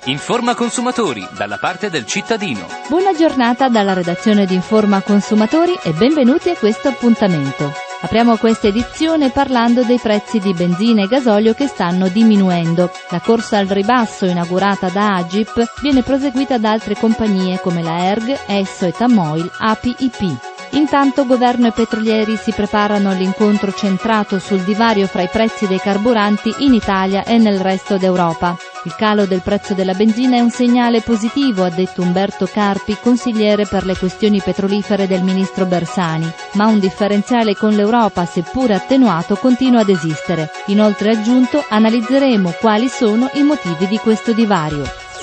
Informa Consumatori, dalla parte del cittadino. Buona giornata dalla redazione di Informa Consumatori e benvenuti a questo appuntamento. Apriamo questa edizione parlando dei prezzi di benzina e gasolio che stanno diminuendo. La corsa al ribasso inaugurata da Agip viene proseguita da altre compagnie come la Erg, Esso, Etamoil, API, IP. Intanto governo e petrolieri si preparano all'incontro centrato sul divario fra i prezzi dei carburanti in Italia e nel resto d'Europa. Il calo del prezzo della benzina è un segnale positivo, ha detto Umberto Carpi, consigliere per le questioni petrolifere del ministro Bersani, ma un differenziale con l'Europa, seppur attenuato, continua ad esistere. Inoltre ha aggiunto, analizzeremo quali sono i motivi di questo divario.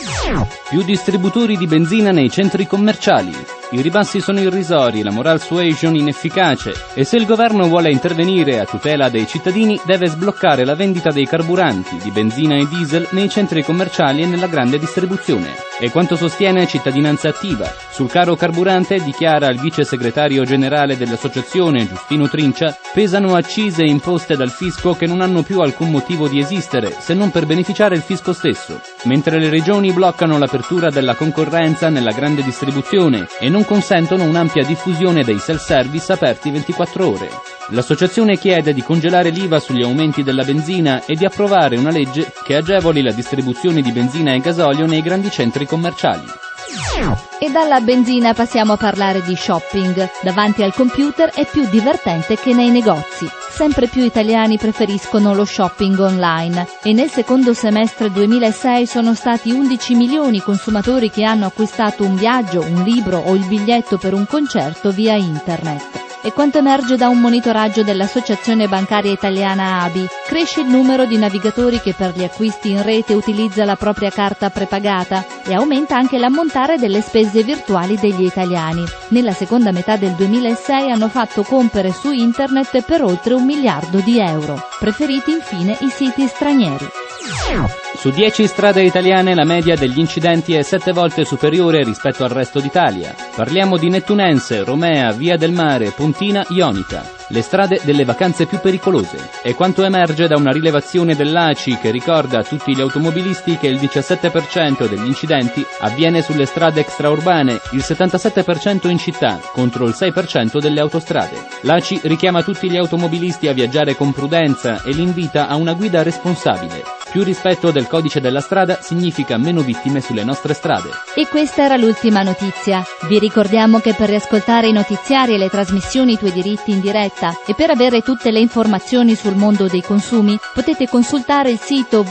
Più distributori di benzina nei centri commerciali. I ribassi sono irrisori, la moral suasion inefficace e se il governo vuole intervenire a tutela dei cittadini deve sbloccare la vendita dei carburanti, di benzina e diesel nei centri commerciali e nella grande distribuzione. E quanto sostiene Cittadinanza Attiva. Sul caro carburante, dichiara il vice segretario generale dell'associazione Giustino Trincia, pesano accise imposte dal fisco che non hanno più alcun motivo di esistere se non per beneficiare il fisco stesso, mentre le regioni bloccano l'apertura della concorrenza nella grande distribuzione e non consentono un'ampia diffusione dei self-service aperti 24 ore. L'associazione chiede di congelare l'IVA sugli aumenti della benzina e di approvare una legge che agevoli la distribuzione di benzina e gasolio nei grandi centri commerciali. E dalla benzina passiamo a parlare di shopping. Davanti al computer è più divertente che nei negozi. Sempre più italiani preferiscono lo shopping online e nel secondo semestre 2006 sono stati 11 milioni i consumatori che hanno acquistato un viaggio, un libro o il biglietto per un concerto via internet. E quanto emerge da un monitoraggio dell'Associazione Bancaria Italiana ABI, cresce il numero di navigatori che per gli acquisti in rete utilizza la propria carta prepagata e aumenta anche l'ammontare delle spese virtuali degli italiani. Nella seconda metà del 2006 hanno fatto compere su internet per oltre 1 miliardo di euro. Preferiti infine i siti stranieri. Su 10 strade italiane la media degli incidenti è 7 volte superiore rispetto al resto d'Italia. Parliamo di Nettunense, Romea, Via del Mare, Pontina, Ionica, le strade delle vacanze più pericolose. E quanto emerge da una rilevazione dell'ACI che ricorda a tutti gli automobilisti che il 17% degli incidenti avviene sulle strade extraurbane, il 77% in città, contro il 6% delle autostrade. L'ACI richiama tutti gli automobilisti a viaggiare con prudenza e li invita a una guida responsabile. Più rispetto del codice della strada significa meno vittime sulle nostre strade. E questa era l'ultima notizia. Vi ricordiamo che per riascoltare i notiziari e le trasmissioni I tuoi diritti in diretta e per avere tutte le informazioni sul mondo dei consumi potete consultare il sito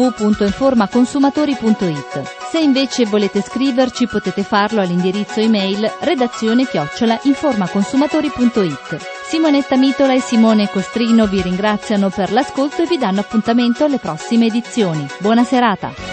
www.informaconsumatori.it. Se invece volete scriverci potete farlo all'indirizzo email redazione@informaconsumatori.it. Simonetta Mitola e Simone Costrino vi ringraziano per l'ascolto e vi danno appuntamento alle prossime edizioni. Buona serata!